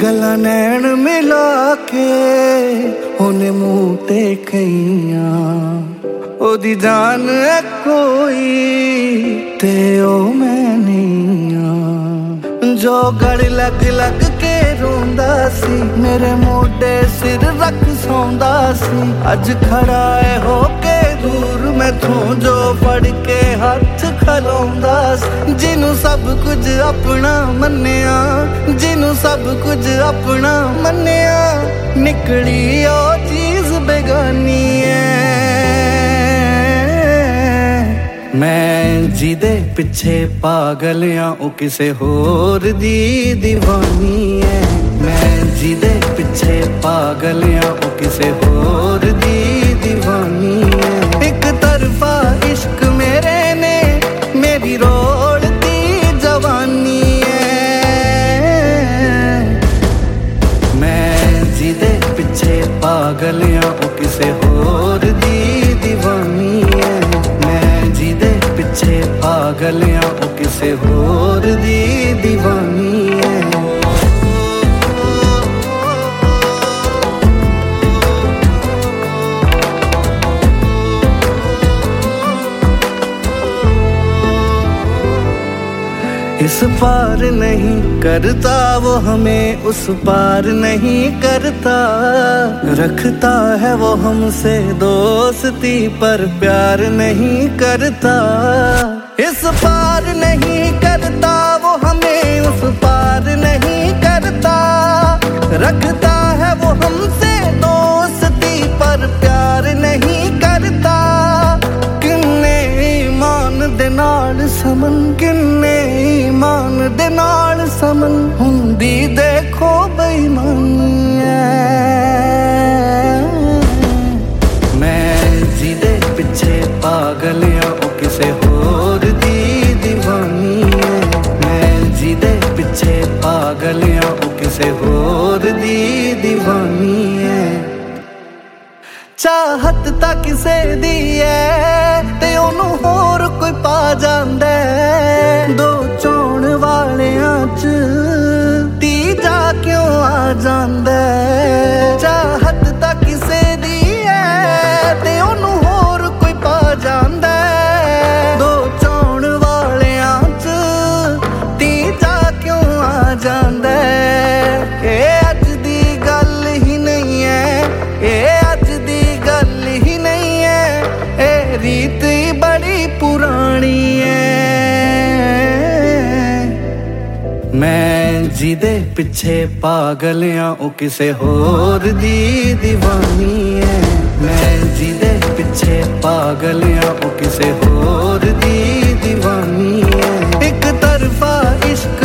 गला नैन मिला के ओने मुंह ते कईयां ओदी जान है कोई ते ओ मैं नहीं आ। जो गड़ लग लग के रोंदा सी मेरे मोढे सिर रख सौंदा सी अज खड़ा है होके दूर मैथों जो फड़ के हथ खलोंदा सी। जिन्नू सब कुछ अपना मन्निया जिन्नू सब कुछ अपना मन्निया निकली ओ चीज बेगानी है। मैं जिदे पिछे पागल या ओ किसे होर दी दीवानी है। मैं जिदे पिछे पागल या ओ किसे होर दी दीवानी है। एक तरफा इश्क मेरे ने मेरी रोड़ती जवानी है। मैं जिदे पिछे पागल या ओ किसे होर दी दीवानी है। पिछे पागल या ओ किसे होर दी दीवानी है। इस पार नहीं करता वो हमें उस पार नहीं करता। रखता है वो हमसे दोस्ती पर प्यार नहीं करता। इस पार नहीं करता वो हमें उस पार नहीं करता। रखता है वो हमसे दोस्ती पर प्यार नहीं करता। किन्ने ईमान दे नाल समन किन्ने ईमान दे नाल समन हुंदी देखो बेईमानी है। मैं जिदे पिछे पागल या ओ किसे होर दी दीवानी है। मैं जिदे पिछे पागल या ओ किसे होर दी दीवानी है। चाहत तां किसे दी है ते ओनू होर कोई पा जांदा है। दो चोण वालियां च तीजा क्यों आ जांदा है। चाहत तां किसे दी है ते ओनू होर कोई पा जांदा है। दो चोण वालियां च तीजा क्यों आ जांदा है। ए अज दी गल ही नहीं है ए रीत बड़ी पुरानी है। मैं जिदे पिछे पागल या ओ किसे होर दी दीवानी है। मैं जिदे पिछे पागल या ओ किसे होर दी दीवानी है। एक तरफा इश्क